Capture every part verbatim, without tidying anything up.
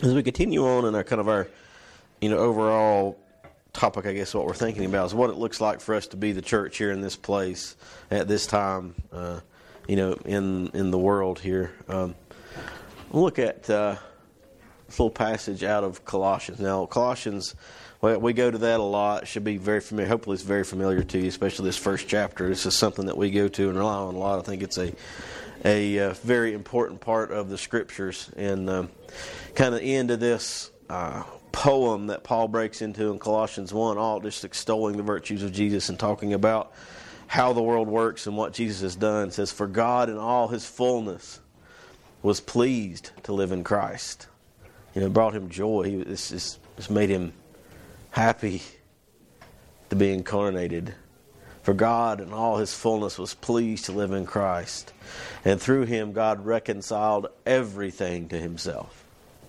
as we continue on in our kind of our, you know, overall topic, I guess what we're thinking about is what it looks like for us to be the church here in this place at this time, uh, you know, in in the world here. Um, we'll look at uh, this little passage out of Colossians. Now, Colossians, well, we go to that a lot. It should be very familiar. Hopefully, it's very familiar to you, especially this first chapter. This is something that we go to and rely on a lot. I think it's a a uh, very important part of the Scriptures, and um, kind of the end of this uh, poem that Paul breaks into in Colossians one, all just extolling the virtues of Jesus and talking about how the world works and what Jesus has done. It says, "For God in all His fullness was pleased to live in Christ." You know, it brought Him joy. He, this, this, this made Him happy to be incarnated. For God in all His fullness was pleased to live in Christ. And through Him God reconciled everything to Himself.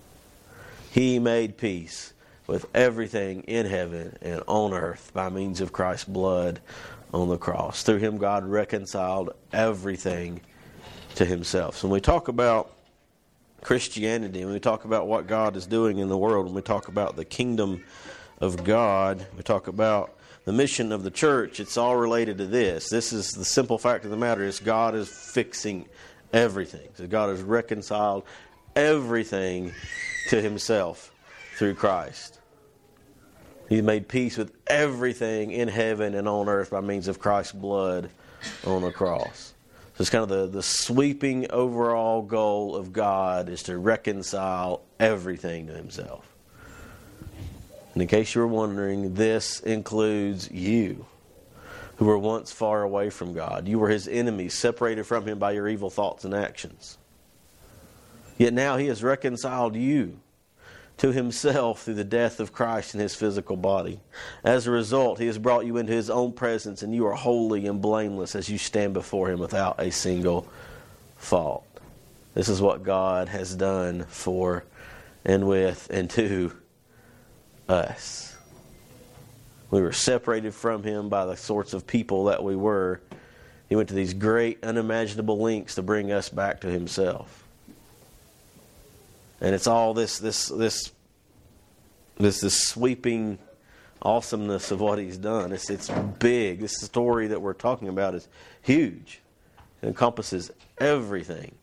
He made peace with everything in heaven and on earth by means of Christ's blood on the cross. Through Him God reconciled everything to Himself. So when we talk about Christianity, when we talk about what God is doing in the world, when we talk about the kingdom of God, we talk about the mission of the church, it's all related to this. This is the simple fact of the matter is God is fixing everything. So God has reconciled everything to Himself through Christ. He made peace with everything in heaven and on earth by means of Christ's blood on the cross. So it's kind of the, the sweeping overall goal of God is to reconcile everything to Himself. And in case you were wondering, this includes you, who were once far away from God. You were His enemies, separated from Him by your evil thoughts and actions. Yet now He has reconciled you to Himself through the death of Christ in His physical body. As a result, He has brought you into His own presence, and you are holy and blameless as you stand before Him without a single fault. This is what God has done for and with and to us. We were separated from Him by the sorts of people that we were. He went to these great unimaginable lengths to bring us back to Himself. And it's all this this this this this sweeping awesomeness of what He's done. It's it's big. This story that we're talking about is huge. It encompasses everything.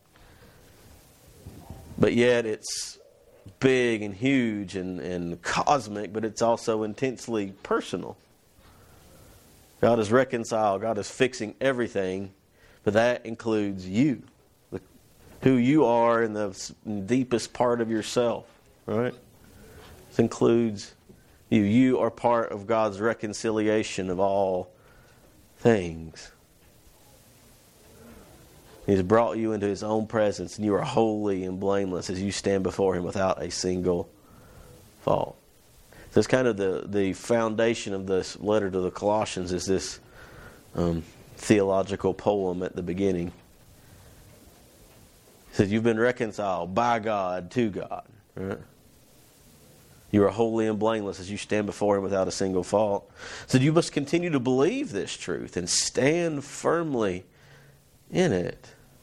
But yet it's big and huge and, and cosmic, but it's also intensely personal. God is reconciled. God is fixing everything, but that includes you, the, who you are in the deepest part of yourself. Right? This includes you. You are part of God's reconciliation of all things. He's brought you into His own presence, and you are holy and blameless as you stand before Him without a single fault. So it's kind of the, the foundation of this letter to the Colossians is this um, theological poem at the beginning. It says, you've been reconciled by God to God. Right? You are holy and blameless as you stand before Him without a single fault. So you must continue to believe this truth and stand firmly in it.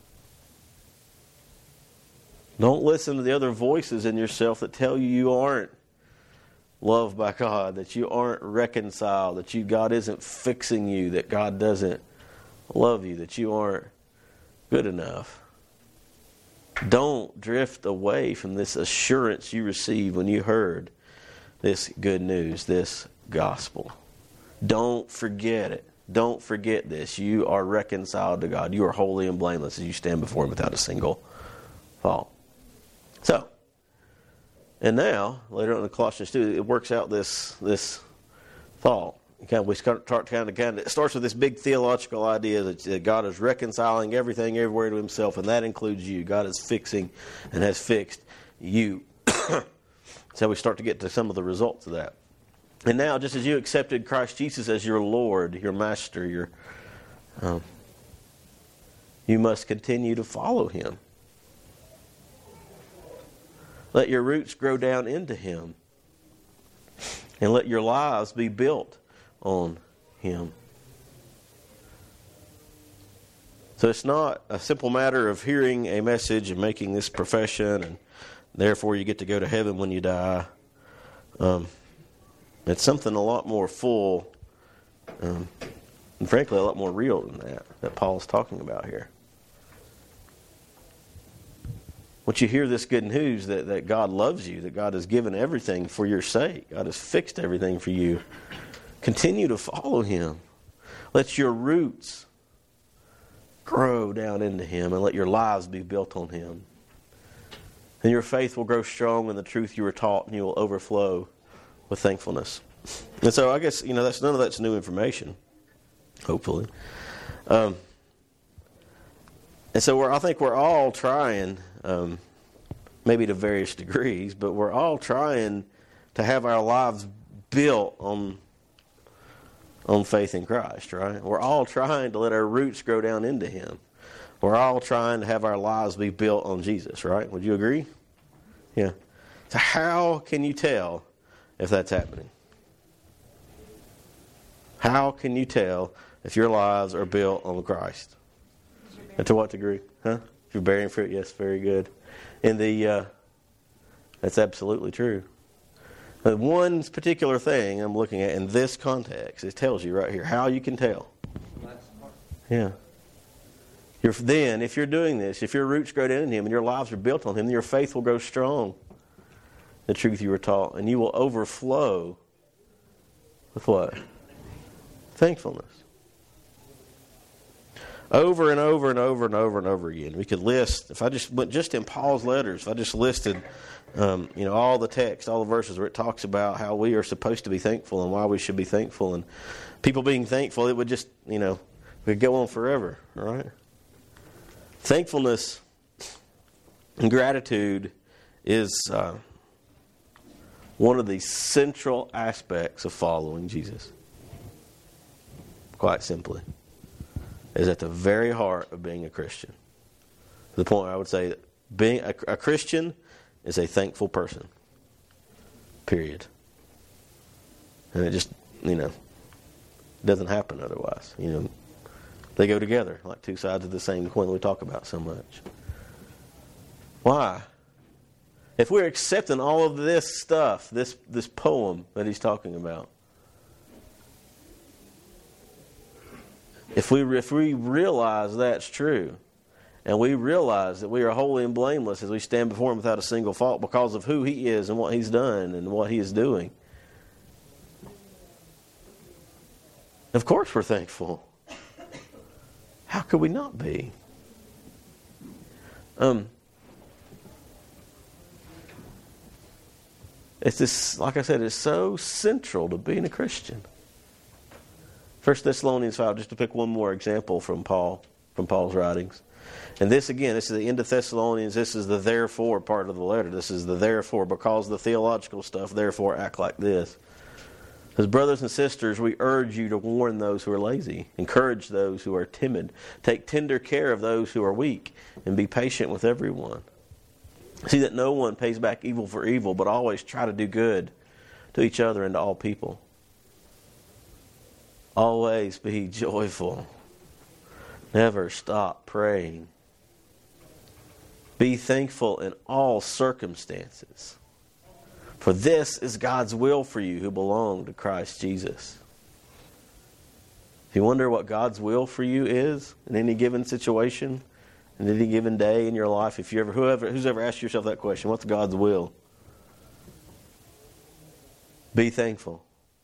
Don't listen to the other voices in yourself that tell you you aren't loved by God, that you aren't reconciled, that you God isn't fixing you, that God doesn't love you, that you aren't good enough. Don't drift away from this assurance you received when you heard this good news, this gospel. Don't forget it. Don't forget this. You are reconciled to God. You are holy and blameless as you stand before Him without a single fault. So, and now, later on in Colossians two, it works out this this thought. Kind of, we start kind of, kind of, it starts with this big theological idea that, that God is reconciling everything everywhere to Himself, and that includes you. God is fixing and has fixed you. So we start to get to some of the results of that. And now, just as you accepted Christ Jesus as your Lord, your Master, your, um, you must continue to follow Him. Let your roots grow down into Him. And let your lives be built on Him. So it's not a simple matter of hearing a message and making this profession and therefore you get to go to heaven when you die. Um, it's something a lot more full, um, and frankly a lot more real than that, that Paul's talking about here. Once you hear this good news that, that God loves you, that God has given everything for your sake, God has fixed everything for you, continue to follow Him. Let your roots grow down into Him and let your lives be built on Him. And your faith will grow strong in the truth you were taught, and you will overflow with thankfulness. And so I guess, you know, that's none of that's new information, hopefully. Um, and so we're, I think we're all trying, um, maybe to various degrees, but we're all trying to have our lives built on on faith in Christ, right? We're all trying to let our roots grow down into Him. We're all trying to have our lives be built on Jesus, right? Would you agree? Yeah. So how can you tell if that's happening? How can you tell if your lives are built on Christ? And to what degree? Huh? If you're bearing fruit, yes, very good. In the, uh, that's absolutely true. But one particular thing I'm looking at in this context, it tells you right here how you can tell. Yeah. You're, then, if you're doing this, if your roots grow down in Him and your lives are built on Him, then your faith will grow strong. The truth you were taught, and you will overflow with what? Thankfulness. Over and over and over and over and over again. We could list, if I just went just in Paul's letters, if I just listed um, you know, all the text, all the verses where it talks about how we are supposed to be thankful and why we should be thankful, and people being thankful, it would just, you know, we could go on forever, all right? Thankfulness and gratitude is uh, one of the central aspects of following Jesus. Quite simply. Is at the very heart of being a Christian. To the point where I would say that being a, a Christian is a thankful person. Period. And it just, you know, doesn't happen otherwise. You know, they go together like two sides of the same coin that we talk about so much. Why? If we're accepting all of this stuff, this this poem that he's talking about, if we if we realize that's true, and we realize that we are holy and blameless as we stand before Him without a single fault because of who He is and what He's done and what He is doing, of course we're thankful. How could we not be? Um, it's this, like I said, it's so central to being a Christian. First Thessalonians five, just to pick one more example from Paul, from Paul's writings. And this, again, this is the end of Thessalonians. This is the therefore part of the letter. This is the therefore, because the theological stuff, therefore act like this. As brothers and sisters, we urge you to warn those who are lazy, encourage those who are timid, take tender care of those who are weak, and be patient with everyone. See that no one pays back evil for evil, but always try to do good to each other and to all people. Always be joyful. Never stop praying. Be thankful in all circumstances. For this is God's will for you who belong to Christ Jesus. If you wonder what God's will for you is in any given situation, in any given day in your life, if you ever, whoever, who's ever asked yourself that question, what's God's will? Be thankful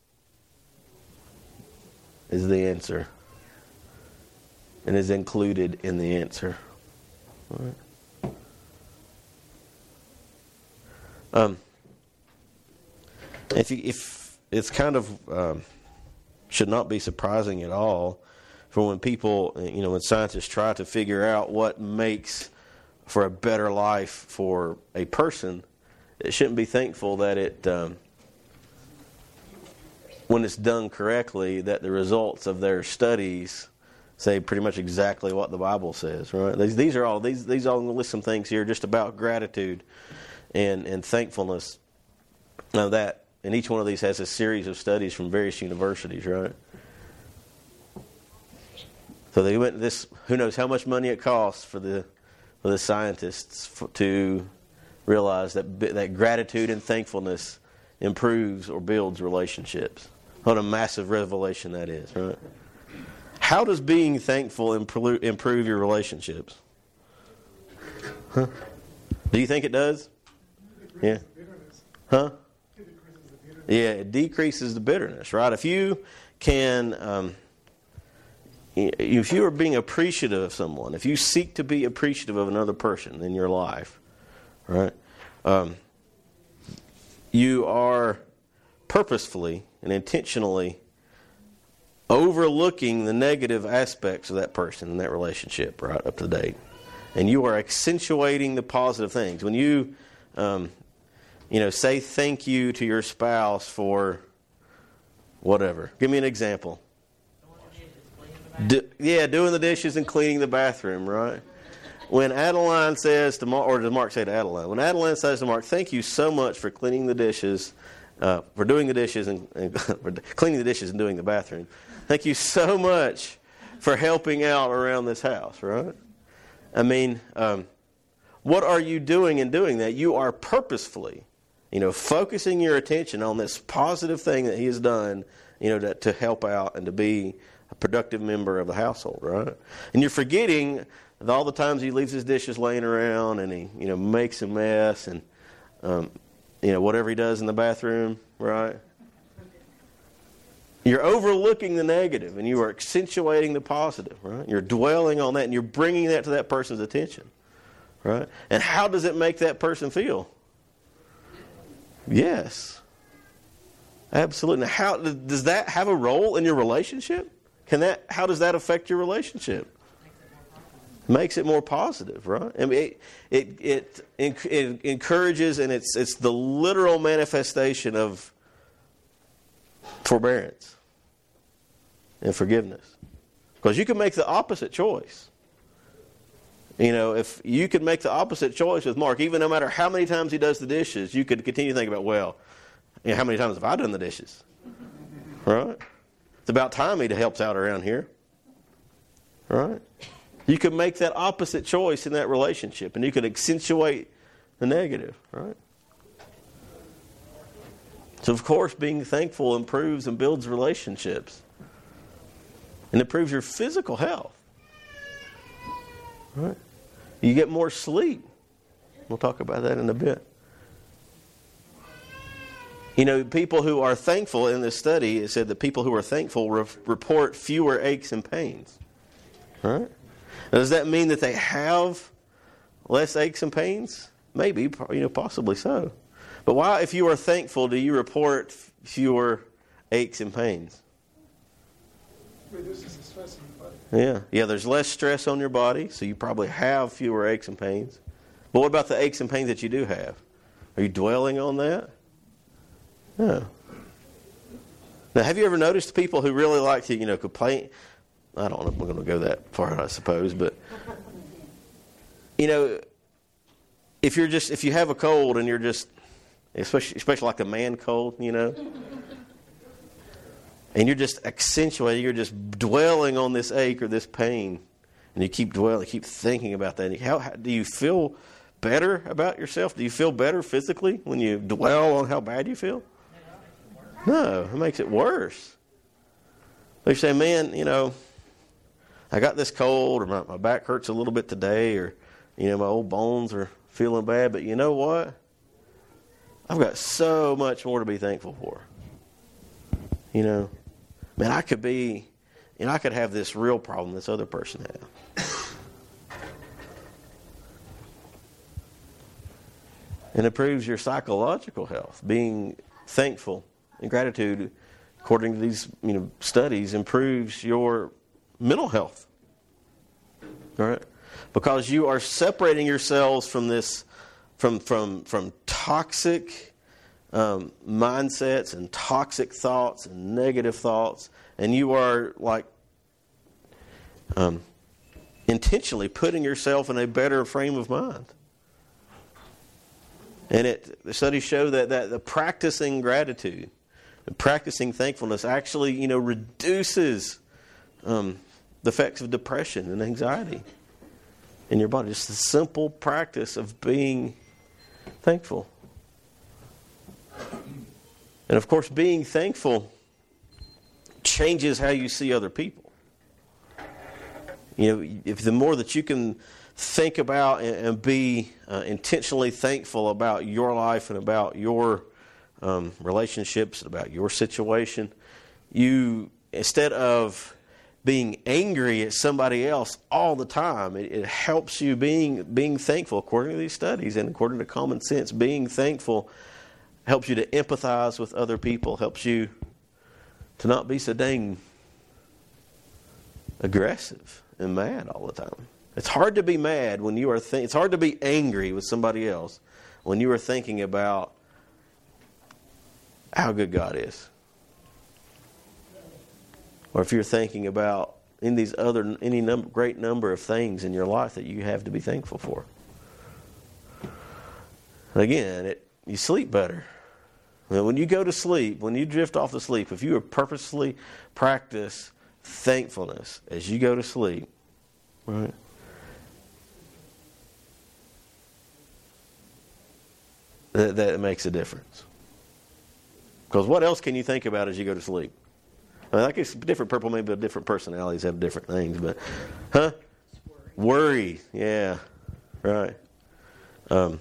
is the answer, and is included in the answer. All right. Um. If you, if it's kind of um, should not be surprising at all for when people, you know, when scientists try to figure out what makes for a better life for a person, it shouldn't be thankful that it, um, when it's done correctly, that the results of their studies say pretty much exactly what the Bible says, right? These, these are all these these all list some things here just about gratitude and and thankfulness. Now that. And each one of these has a series of studies from various universities, right? So they went this. Who knows how much money it costs for the for the scientists for, to realize that that gratitude and thankfulness improves or builds relationships. What a massive revelation that is, right? How does being thankful improve, improve your relationships? Huh? Do you think it does? Yeah. Huh? Yeah, it decreases the bitterness, right? If you can, um, if you are being appreciative of someone, if you seek to be appreciative of another person in your life, right? Um, you are purposefully and intentionally overlooking the negative aspects of that person in that relationship, right, up to date. And you are accentuating the positive things. When you, um, you know, say thank you to your spouse for whatever. Give me an example. Do, yeah, doing the dishes and cleaning the bathroom, right? When Adeline says to Mark, or does Mark say to Adeline? When Adeline says to Mark, thank you so much for cleaning the dishes, uh, for doing the dishes and, and for cleaning the dishes and doing the bathroom. Thank you so much for helping out around this house, right? I mean, um, what are you doing in doing that? You are purposefully, you know, focusing your attention on this positive thing that he has done, you know, to, to help out and to be a productive member of the household, right? And you're forgetting all the times he leaves his dishes laying around and he, you know, makes a mess and, um, you know, whatever he does in the bathroom, right? You're overlooking the negative and you are accentuating the positive, right? You're dwelling on that and you're bringing that to that person's attention, right? And how does it make that person feel? Yes. Absolutely. Now, how does that have a role in your relationship? Can that? How does that affect your relationship? Makes it more positive, right? I mean, it it it, it encourages, and it's it's the literal manifestation of forbearance and forgiveness. Because you can make the opposite choice. You know, if you could make the opposite choice with Mark, even no matter how many times he does the dishes, you could continue to think about, well, you know, how many times have I done the dishes? Right? It's about time he helps out around here. Right? You could make that opposite choice in that relationship, and you could accentuate the negative. Right? So, of course, being thankful improves and builds relationships. And improves your physical health. Right? You get more sleep. We'll talk about that in a bit. You know, people who are thankful in this study, it said that people who are thankful re- report fewer aches and pains. Right? Now, does that mean that they have less aches and pains? Maybe, you know, possibly so. But why, if you are thankful, do you report fewer aches and pains? Reduces the stress in the body. Yeah, yeah. There's less stress on your body, so you probably have fewer aches and pains. But what about the aches and pains that you do have? Are you dwelling on that? No. Now, have you ever noticed people who really like to, you know, complain? I don't know if we're going to go that far, I suppose, but you know, if you're just if you have a cold and you're just, especially especially like a man cold, you know. And you're just accentuating, you're just dwelling on this ache or this pain. And you keep dwelling, keep thinking about that. How, how do you feel better about yourself? Do you feel better physically when you dwell on how bad you feel? No, it makes it worse. They say, man, you know, I got this cold, or my, my back hurts a little bit today, or, you know, my old bones are feeling bad. But you know what? I've got so much more to be thankful for. You know, man, I could be, you know, I could have this real problem this other person has. It improves your psychological health. Being thankful and gratitude, according to these, you know, studies, improves your mental health. All right? Because you are separating yourselves from this, from from from toxic Um, mindsets and toxic thoughts and negative thoughts, and you are like um, intentionally putting yourself in a better frame of mind. And it the studies show that that the practicing gratitude, the practicing thankfulness, actually you know reduces um, the effects of depression and anxiety in your body. Just the simple practice of being thankful. And of course, being thankful changes how you see other people. You know, if the more that you can think about and, and be uh, intentionally thankful about your life and about your um, relationships, about your situation, you, instead of being angry at somebody else all the time, it, it helps you being being thankful, according to these studies and according to common sense. Being thankful helps you to empathize with other people, helps you to not be so dang aggressive and mad all the time. It's hard to be mad when you are th- it's hard to be angry with somebody else when you are thinking about how good God is. Or if you're thinking about in these other any number, great number of things in your life that you have to be thankful for. And again, it you sleep better. When you go to sleep, when you drift off to sleep, if you purposely practice thankfulness as you go to sleep, right? That, that makes a difference. Because what else can you think about as you go to sleep? I mean, like it's different people, maybe different personalities have different things, but, huh? Worry, yeah, right. Um,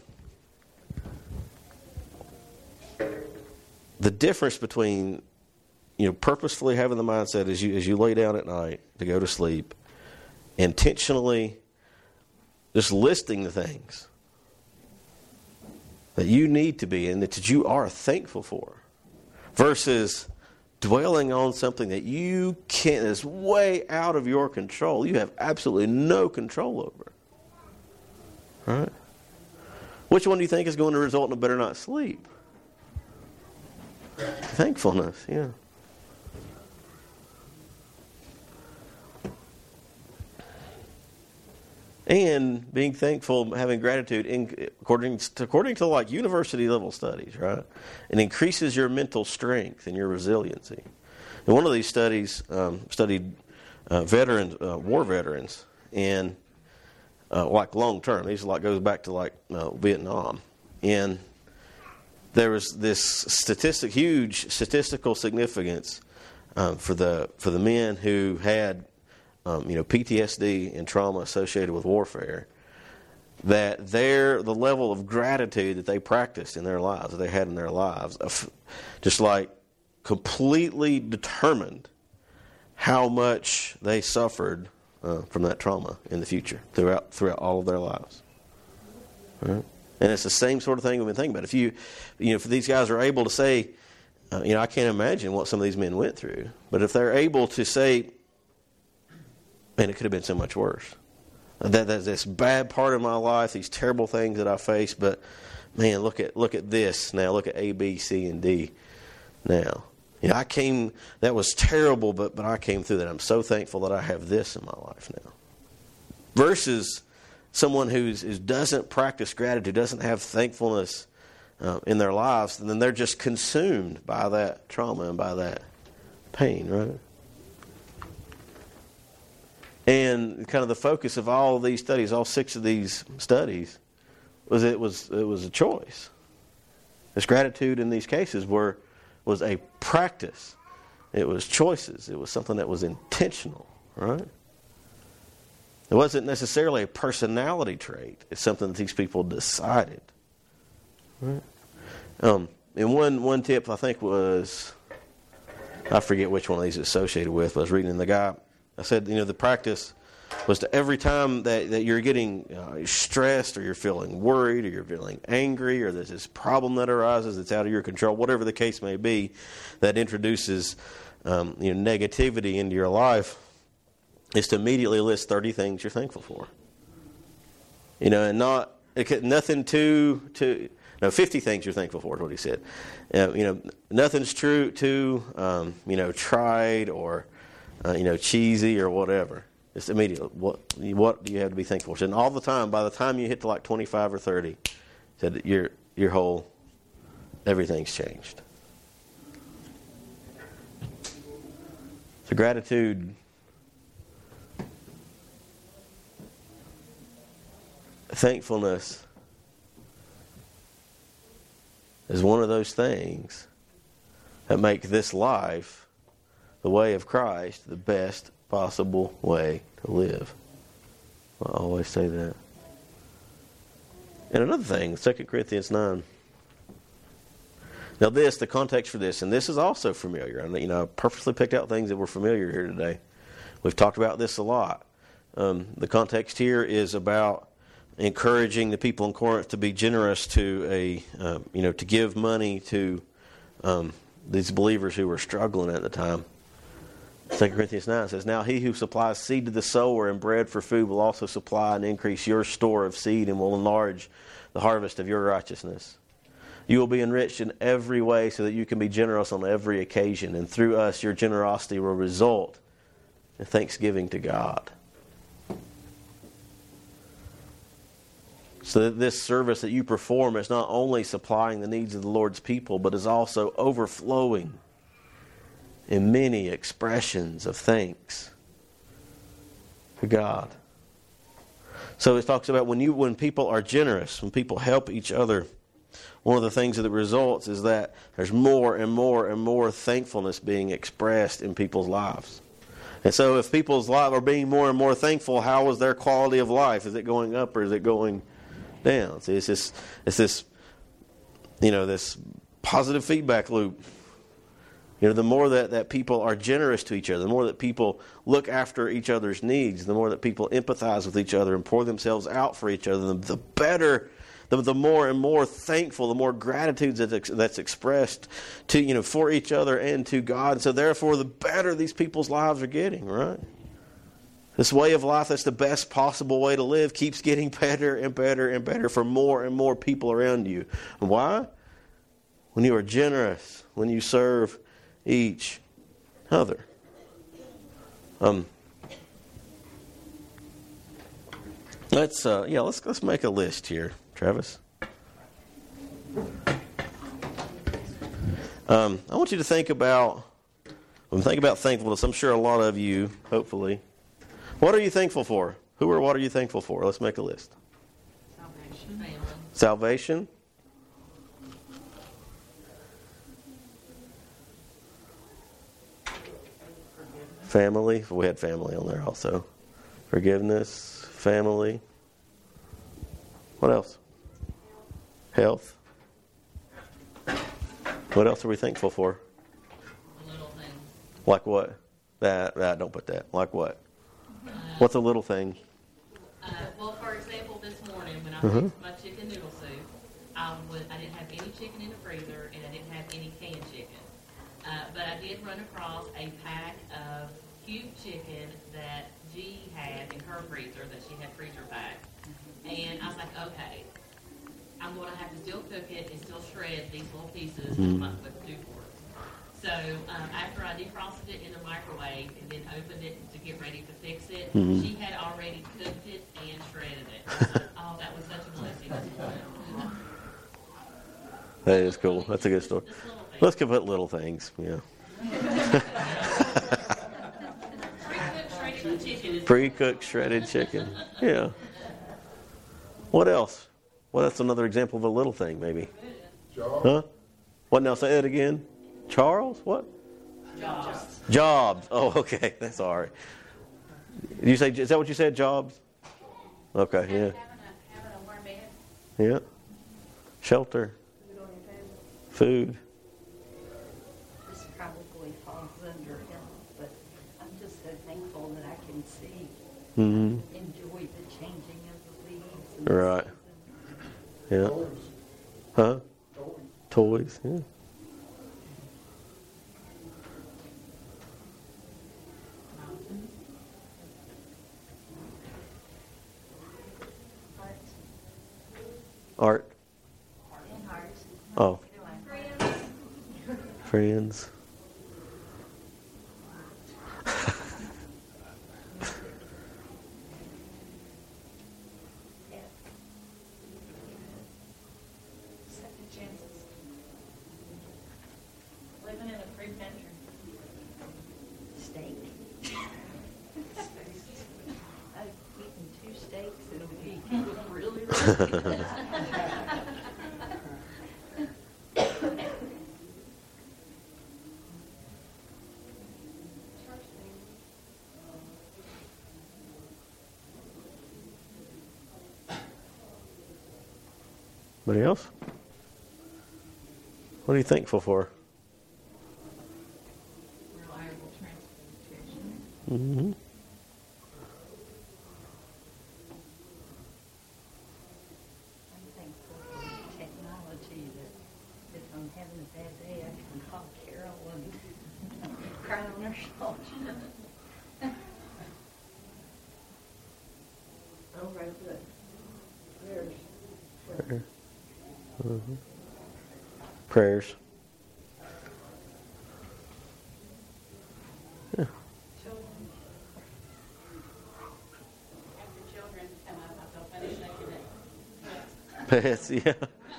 the difference between, you know, purposefully having the mindset as you as you lay down at night to go to sleep, intentionally just listing the things that you need to be and that you are thankful for, versus dwelling on something that you can't, is way out of your control. You have absolutely no control over. Right? Which one do you think is going to result in a better night's sleep? Thankfulness, yeah. And being thankful, having gratitude, in, according to, according to like university level studies, right? It increases your mental strength and your resiliency. And one of these studies um, studied uh, veterans, uh, war veterans, and uh, like long term. These like goes back to like uh, Vietnam, and there was this statistic, huge statistical significance um, for the for the men who had, um, you know, P T S D and trauma associated with warfare. That their the level of gratitude that they practiced in their lives, that they had in their lives, just like completely determined how much they suffered uh, from that trauma in the future throughout throughout all of their lives. Right? And it's the same sort of thing we've been thinking about. If you, you know, if these guys are able to say, uh, you know, I can't imagine what some of these men went through. But if they're able to say, man, it could have been so much worse. That that's this bad part of my life, these terrible things that I face. But man, look at look at this now. Look at A, B, C, and D. Now, you know, I came. That was terrible, but but I came through that. I'm so thankful that I have this in my life now. Versus someone who's, who doesn't practice gratitude, doesn't have thankfulness uh, in their lives, and then they're just consumed by that trauma and by that pain, right? And kind of the focus of all of these studies, all six of these studies, was it was it was a choice. This gratitude in these cases were was a practice. It was choices. It was something that was intentional, right? It wasn't necessarily a personality trait. It's something that these people decided. Right? Um, and one one tip I think was, I forget which one of these it's associated with, but I was reading the guy. I said, you know, the practice was to every time that, that you're getting uh, stressed or you're feeling worried or you're feeling angry or there's this problem that arises that's out of your control, whatever the case may be, that introduces um, you know, negativity into your life, is to immediately list thirty things you're thankful for. You know, and not it could, nothing too too no fifty things you're thankful for is what he said. Uh, you know, nothing's true too um, you know tried or uh, you know cheesy or whatever. Just immediately, what what do you have to be thankful for? And all the time, by the time you hit to like twenty-five or thirty, said your your whole everything's changed. So gratitude. Thankfulness is one of those things that make this life, the way of Christ, the best possible way to live. I always say that. And another thing, Second Corinthians nine. Now this, the context for this, and this is also familiar. And, you know, I purposely picked out things that were familiar here today. We've talked about this a lot. Um, the context here is about encouraging the people in Corinth to be generous to a, uh, you know, to give money to um, these believers who were struggling at the time. Second Corinthians nine says, "Now he who supplies seed to the sower and bread for food will also supply and increase your store of seed and will enlarge the harvest of your righteousness. You will be enriched in every way so that you can be generous on every occasion. And through us, your generosity will result in thanksgiving to God." So that this service that you perform is not only supplying the needs of the Lord's people, but is also overflowing in many expressions of thanks to God. So it talks about when you when people are generous, when people help each other, one of the things that results is that there's more and more and more thankfulness being expressed in people's lives. And so if people's lives are being more and more thankful, how is their quality of life? Is it going up or is it going down? See, it's this, it's this, you know, this positive feedback loop. You know, the more that, that people are generous to each other, the more that people look after each other's needs, the more that people empathize with each other and pour themselves out for each other, the, the better, the, the more and more thankful, the more gratitude that's, that's expressed to, you know, for each other and to God. And so therefore, the better these people's lives are getting, right? This way of life that's the best possible way to live keeps getting better and better and better for more and more people around you. And why? When you are generous, when you serve each other. Um, let's uh, yeah, let's let's make a list here, Travis. Um, I want you to think about when think about thankfulness. I'm sure a lot of you, hopefully, what are you thankful for? Who or what are you thankful for? Let's make a list. Salvation. Salvation. Family. We had family on there also. Forgiveness. Family. What else? Health. What else are we thankful for? The little things. Like what? That, that don't put that. Like what? Uh, What's a little thing? Uh, well, for example, this morning when I Mhm. fixed my chicken noodle soup, I, was, I didn't have any chicken in the freezer and I didn't have any canned chicken. Uh, but I did run across a pack of cubed chicken that G had in her freezer, that she had freezer packed. And I was like, okay, I'm going to have to still cook it and still shred these little pieces Mm. with, with two forks. So um, after I defrosted it in the microwave and then opened it to get ready to fix it, Mhm. she had already cooked it and shredded it. I was like, oh, that was such a blessing this morning. That is cool. That's a good story. Just little things. Let's give it little things. Yeah. Pre-cooked shredded chicken is Pre-cooked shredded chicken. Yeah. What else? Well, that's another example of a little thing, maybe. Huh? What now? Say that again. Charles? What? jobs. Jobs. Oh, okay. That's all right. Did you say? Is that what you said? Jobs. Okay. Yeah. Having a, having a warm bed. Yeah. Shelter. Food. This probably falls under health, but I'm just so thankful that I can see, Mm-hmm. enjoy the changing of the leaves. And the Right. seasons. Yeah. Huh? Toys. Yeah. Art. And hearts. Oh. Friends. Friends. Yeah. Second chances. Living in a free country. Steak. I've eaten two steaks in a week. It was really, really good. Anybody else? What are you thankful for? Reliable transportation. Mm-hmm. I'm thankful for technology that if I'm having a bad day, I can call Carol and cry on her shoulder. Oh, right, good. There's. Prayer. Mm-hmm. Prayers. Yeah. Children. After children come up, I feel funny shaking it. Pets, yeah.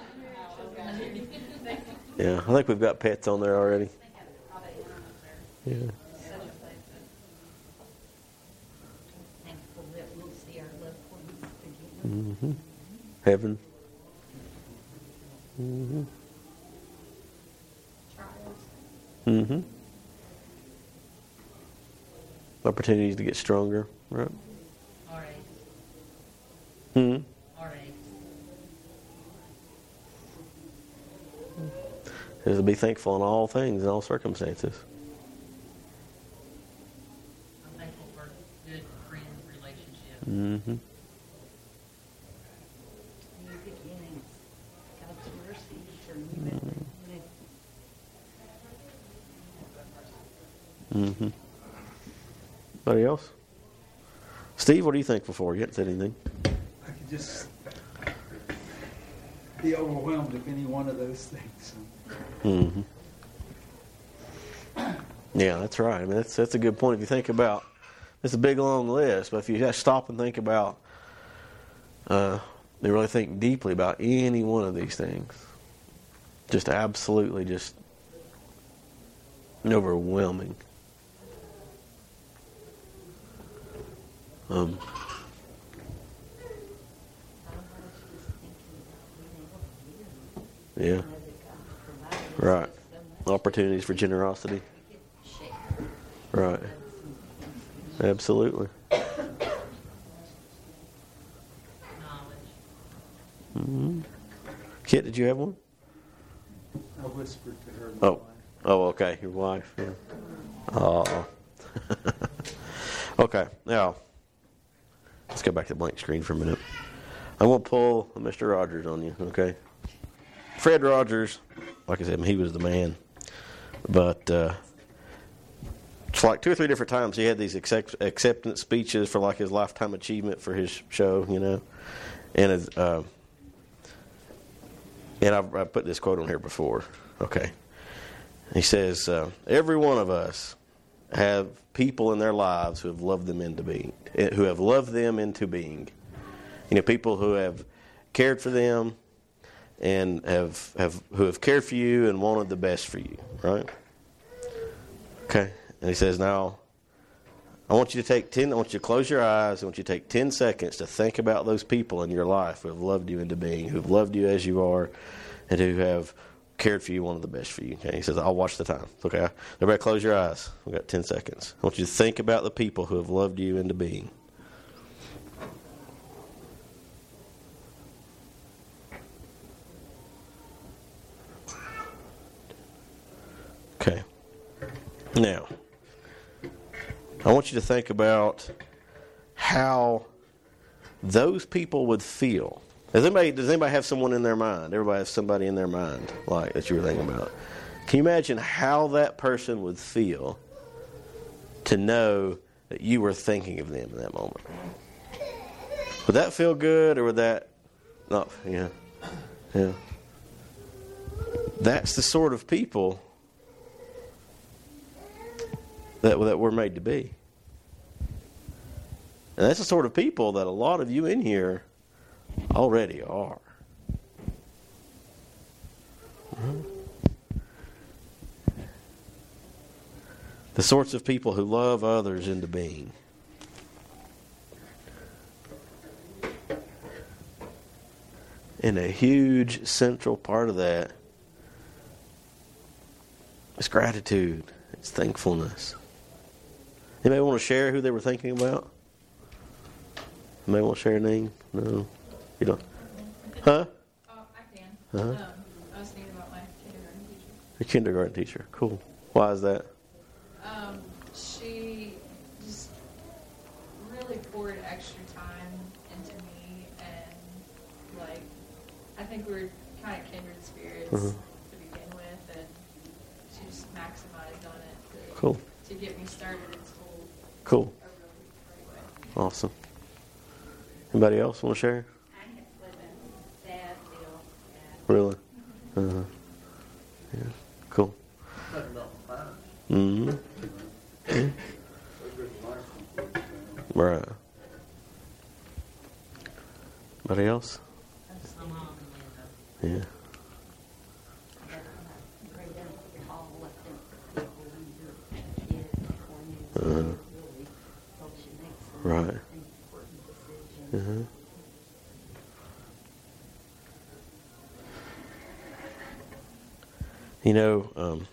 Yeah, I think we've got pets on there already. They have all the animals there. Yeah. Such a place to Thankful that we'll see our loved ones again. Mm-hmm. Heaven. Mm-hmm. Trials. Mm-hmm. Opportunities to get stronger, right? R A's. Mm-hmm. R A's. Is to be thankful in all things, in all circumstances. I'm thankful for good friend relationships. Mm-hmm. New beginnings. God's mercy for new beginnings. Mm-hmm. Anybody else? Steve, what are you thankful for? You haven't said anything. I could just be overwhelmed if any one of those things. Mm-hmm. Yeah, that's right. I mean, that's that's a good point. If you think about, it's a big long list, but if you just stop and think about, uh, you really think deeply about any one of these things, just absolutely just overwhelming. Um, yeah, right. Opportunities for generosity. Right. Absolutely. Knowledge. Mm-hmm. Kit, did you have one? I whispered to her. Oh. Oh, okay. Your wife. Yeah. Oh. Okay. Now, let's go back to the blank screen for a minute. I'm going to pull Mister Rogers on you, okay? Fred Rogers, like I said, he was the man. But uh, it's like two or three different times he had these accept- acceptance speeches for like his lifetime achievement for his show, you know. And his, uh, and I've, I've put this quote on here before, okay? He says, uh, every one of us have people in their lives who have loved them into being, who have loved them into being. You know, people who have cared for them and have, have who have cared for you and wanted the best for you, right? Okay. And he says, now, I want you to take ten, I want you to close your eyes, I want you to take ten seconds to think about those people in your life who have loved you into being, who have loved you as you are, and who have cared for you, wanted the best for you. Okay. He says, I'll watch the time. Okay. Everybody close your eyes. We've got ten seconds. I want you to think about the people who have loved you into being. Okay. Now, I want you to think about how those people would feel. Does anybody, does anybody have someone in their mind? Everybody has somebody in their mind, like, that you were thinking about. Can you imagine how that person would feel to know that you were thinking of them in that moment? Would that feel good, or would that not? Yeah. Yeah. That's the sort of people that, that we're made to be. And that's the sort of people that a lot of you in here already are. Mm-hmm. The sorts of people who love others into being. And a huge central part of that is gratitude. It's thankfulness. Anybody want to share who they were thinking about? Anybody want to share a name? No. You don't? Huh? Oh, I can. Uh-huh. Um, I was thinking about my kindergarten teacher. Your kindergarten teacher. Cool. Why is that? Um, she just really poured extra time into me, and like I think we were kind of kindred spirits Uh-huh. to begin with, and she just maximized on it to, Cool. to get me started in school Cool. a really great way. Awesome. Anybody else want to share? I have with a sad deal. Really? Uh-huh. Yeah. Cool. Mm-hmm. Right. Anybody else? My mom and Linda. Yeah. Great uncle Paul left them people when you're a kid before you Uh-huh. really helps you make some Right. important decisions. Uh-huh. You know, um,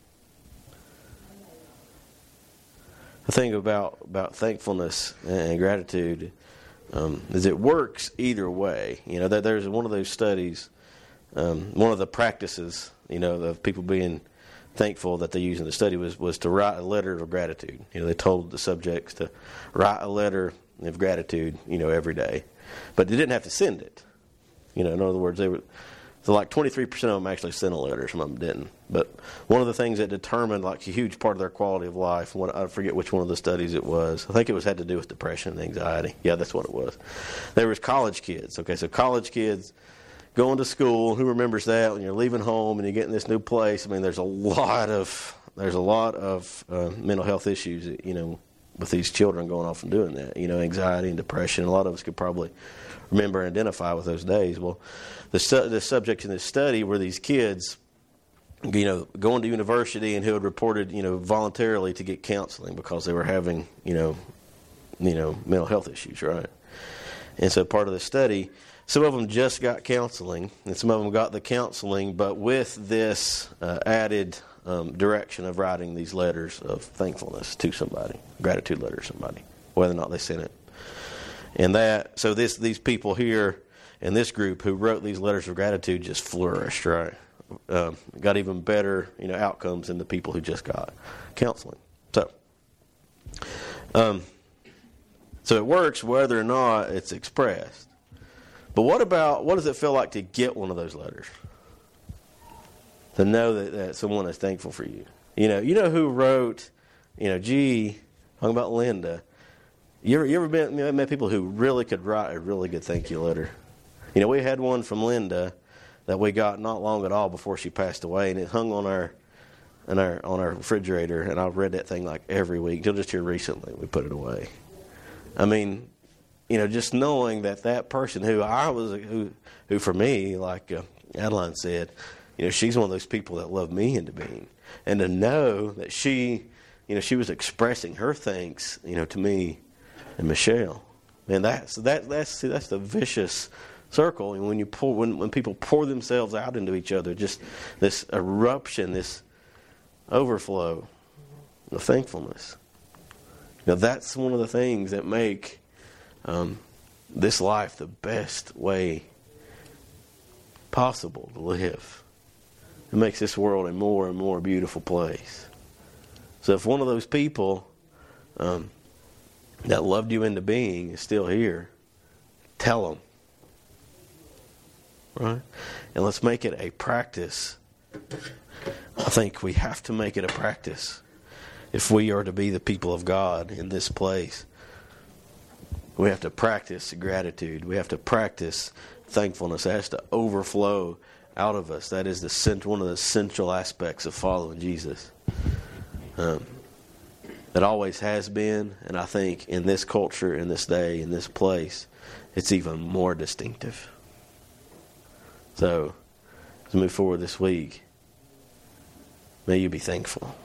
the thing about, about thankfulness and gratitude um, is it works either way. You know, that there's one of those studies, um, one of the practices, you know, of people being thankful that they used in the study was, was to write a letter of gratitude. You know, they told the subjects to write a letter of gratitude, you know, every day. But they didn't have to send it. You know, in other words, they were, so like twenty-three percent of them actually sent a letter, some of them didn't. But one of the things that determined like a huge part of their quality of life, what, I forget which one of the studies it was. I think it was had to do with depression and anxiety. Yeah, that's what it was. There was college kids. Okay, so college kids going to school. Who remembers that when you're leaving home and you get in this new place? I mean, there's a lot of there's a lot of uh, mental health issues, you know, with these children going off and doing that. You know, anxiety and depression. A lot of us could probably remember and identify with those days. Well, the su- the subject in this study were these kids, you know, going to university and who had reported, you know, voluntarily to get counseling because they were having, you know, you know, mental health issues, right? And so part of the study, some of them just got counseling, and some of them got the counseling, but with this uh, added um, direction of writing these letters of thankfulness to somebody, gratitude letter to somebody, whether or not they sent it. And that, so this these people here in this group who wrote these letters of gratitude just flourished, right? Um, got even better, you know, outcomes than the people who just got counseling. So, um, so it works whether or not it's expressed. But what about, what does it feel like to get one of those letters? To know that, that someone is thankful for you. You know, you know who wrote, you know, gee, talking about Linda. You ever, you ever been, you know, met people who really could write a really good thank you letter? You know, we had one from Linda that we got not long at all before she passed away, and it hung on our, on our, on our refrigerator, and I've read that thing like every week, till just here recently we put it away. I mean, you know, just knowing that that person who I was, who, who for me, like uh, Adeline said, you know, she's one of those people that love me into being, and to know that she, you know, she was expressing her thanks, you know, to me and Michelle, man, that's that that's see, that's the vicious circle. And when you pour, when when people pour themselves out into each other, just this eruption, this overflow of thankfulness. You know, that's one of the things that make um, this life the best way possible to live. It makes this world a more and more beautiful place. So if one of those people um, that loved you into being is still here, tell them. Right? And let's make it a practice. I think we have to make it a practice if we are to be the people of God in this place. We have to practice gratitude. We have to practice thankfulness. It has to overflow out of us. That is the cent- one of the essential aspects of following Jesus. Um, it always has been, and I think in this culture, in this day, in this place, it's even more distinctive. So, as we move forward this week, may you be thankful.